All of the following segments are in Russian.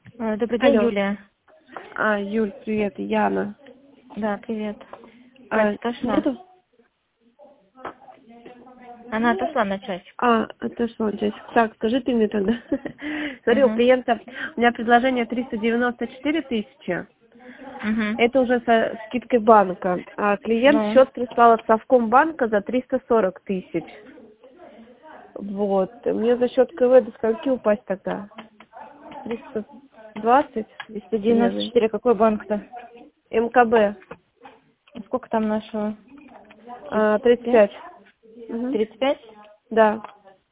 Добрый день, Алло. Юлия. Юль, привет, Яна. Да, привет. Катя отошла. Буду? Она отошла на часик. Отошла, Джессика. Так, скажи ты мне тогда. Смотри, у Угу. клиента, у меня предложение 394 тысячи. Угу. Это уже со скидкой банка. А клиент Ну, счет прислал от Совкомбанка за 340 тысяч. Вот. Мне за счет КВ до скольки упасть тогда? 320 примерно. 294, какой банк-то? МКБ. Сколько там нашего? 35. Угу. 35? Да.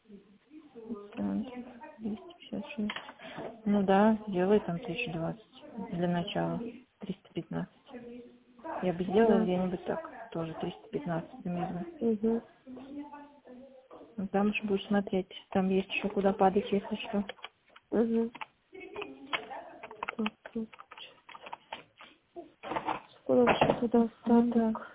256. Ну да, делай там 1020 для начала. 315. Я бы сделала Да. где-нибудь так, тоже 315 примерно. Угу. Ну, там уж будешь смотреть, там есть еще куда падать, если что. Угу. Скоро вообще туда Ну да. остаток?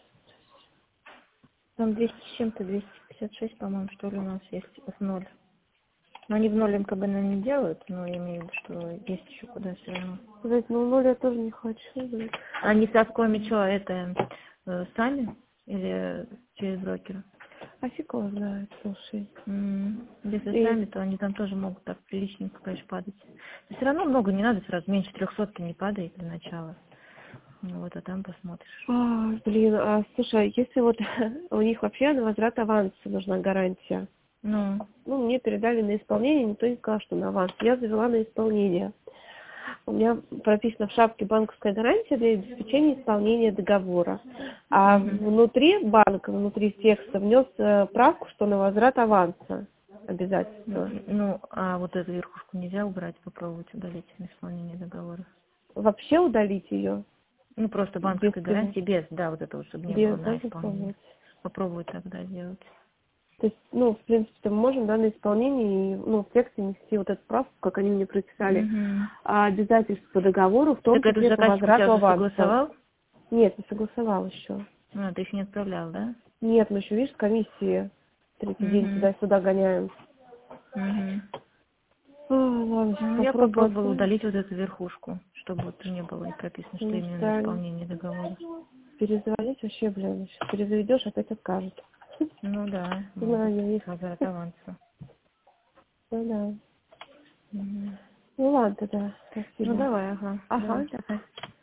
Там 200 с чем-то, 256, по-моему, что ли, у нас есть в ноль. Но они в ноль МКБ, наверное, не делают, но я имею в виду, что есть еще куда все равно. Блять, ну ноль я тоже не хочу, блядь. Они со Скоми что, это сами или через брокера? А фиг его знает, слушай. Если И, сами, то они там тоже могут так приличненько, конечно, падать. Но все равно много не надо сразу, меньше 300 не падает для начала. Ну вот, а там посмотришь. блин, слушай, если вот у них вообще на возврат аванса нужна гарантия. Ну, Ну, мне передали на исполнение, никто не сказал, что на аванс. Я завела на исполнение. У меня прописано в шапке банковская гарантия для обеспечения исполнения договора. А угу. внутри банка, внутри текста внес правку, что на возврат аванса обязательно. Ну, а вот эту верхушку нельзя убрать, попробовать удалить на исполнение договора? Вообще удалить ее Ну, просто без банковской всего. гарантии без, да, вот этого, чтобы не было Без, на да, исполнение. попробовать. Попробуй тогда сделать. То есть, ну, в принципе, мы можем, да, на исполнении, ну, в тексте нести вот эту справку, как они мне прописали, Угу. обязательств по договору, в том Так этот числе по заказчик у тебя возврату уже аванса. согласовал? Нет, не согласовал еще. Ну, ты еще не отправлял, да? Нет, мы еще, видишь, с комиссии третий день Угу. туда-сюда гоняем. Угу. Ладно, сейчас Ну, я попробую попробовала отправить. удалить вот эту верхушку, чтобы вот не было прописано, что именно на Сталин. исполнение договора. Перезвонить вообще, блин, сейчас перезаведешь, опять откажут. Ну да, могут. Знаю я их. Возврат аванса. Ну да. Мгм. Ну ладно тогда, Ну спасибо. давай, ага. Ага, Давай. давай.